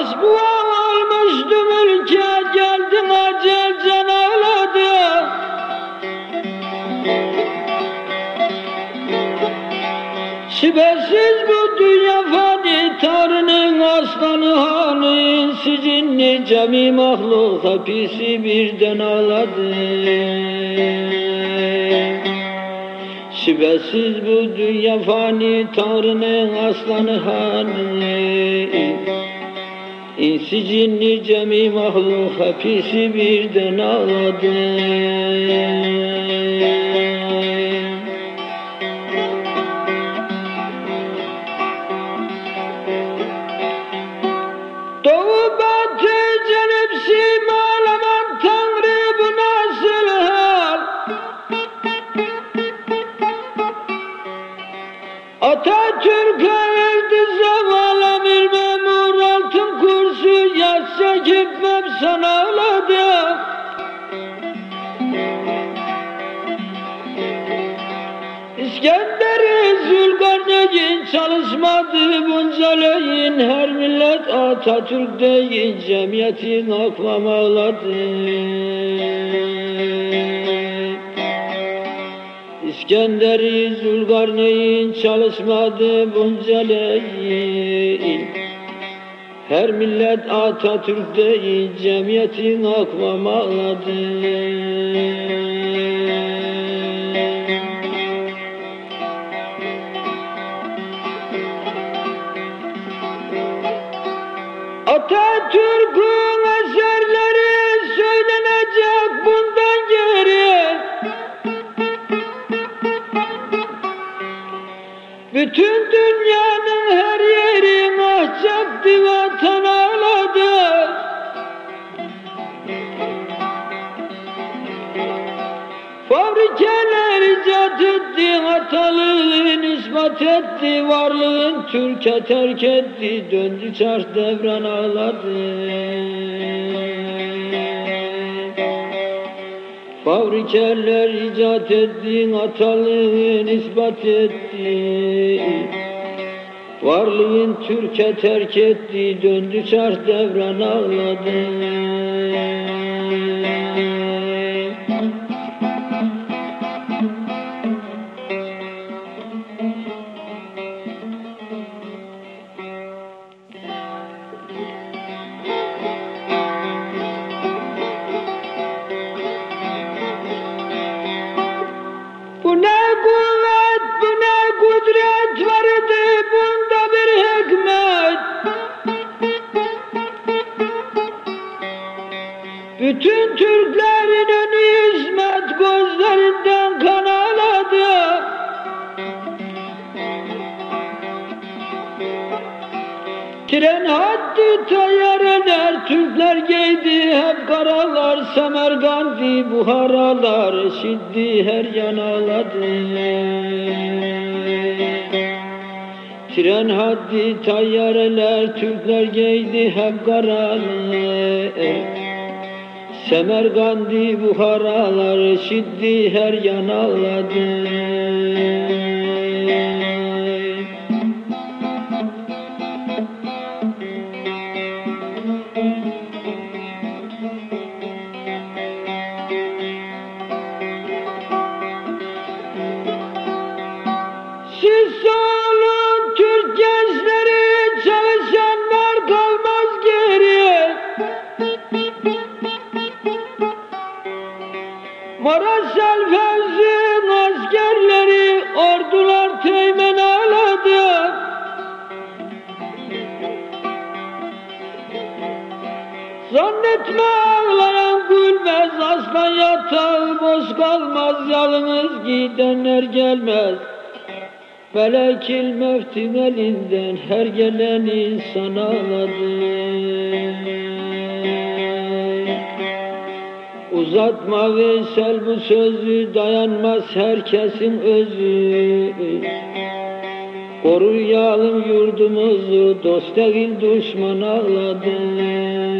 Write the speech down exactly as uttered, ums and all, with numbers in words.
Hasbuha olmuştum ülke, geldin acel can ağladı. Şüphesiz bu dünya fani, Tanrı'nın aslanı hanı, sizinli cemi mahluk hapisi birden ağladı. Şüphesiz bu dünya fani, Tanrı'nın aslanı hanı, İnsi cinni cemi mahluk hepsi birden ağladı. Doğu batı cenip simalaman Tanrı, bu nasıl hal? Atatürk'e erdi zaval emir memur, altın kursu yatsa gitmem sana ağladı. İskender-i Zülkarneyn çalışmadı bunca leyin, her millet Atatürk deyin, cemiyetin akvam ağladı. İskender-i Zülkarneyn çalışmadı bunca leyin, her millet Atatürk deyin, cemiyetin akvam ağladı. Atatürk'ün eserleri söylenecek bundan geri. Bütün dünyanın her yeri mahcaktı, vatan ağladı. Fabrikeler icat etti, hatalığın ispat etti, varlığın Türkiye terk etti, döndü çarş devran ağladı. Fabrikeler icat etti, hatalığın ispat etti, varlığın Türkiye terk etti, döndü çarş devran ağladı. Bu ne kuvvet, bu ne kudret vardı, bunda bir hikmet. Bütün Türklerin önü hizmet, gözlerinden kan ağladı. Tren haddi tayyareler, Türkler giydi hep karalar, Semerkandi Buharalar, şiddi her yan ağladı. Tren haddi tayyareler, Türkler giydi hep karalar, Semerkandi Buharalar, şiddi her yan ağladı. Siz olun Türk gençleri, çalışanlar kalmaz geriye. Maraşal Fevzi'nin askerleri, ordular teğmen ağladı. Zannetme ağlayan gülmez, aslan yatağı boş kalmaz, yalnız gidenler gelmez. Melekil mevtin elinden her gelen insan ağladı. Uzatma Veysel bu sözü, dayanmaz herkesin özü. Koruyalım yurdumuzu, dost değil düşman ağladı.